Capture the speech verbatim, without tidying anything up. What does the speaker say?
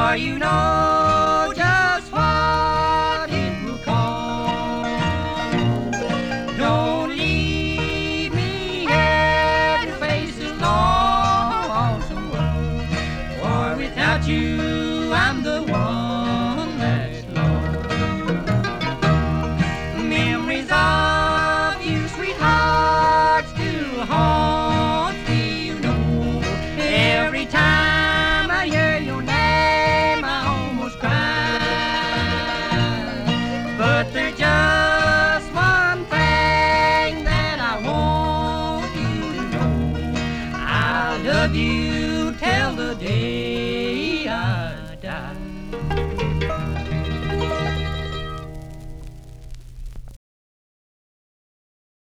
for you know just what it will cost. Don't leave me here to face this lonesome world, for without you I'm the one that's lost. Memories of you, sweetheart, still haunt me, you know. Every time I hear your name I almost cry. But there's just one thing that I want you to know: I love you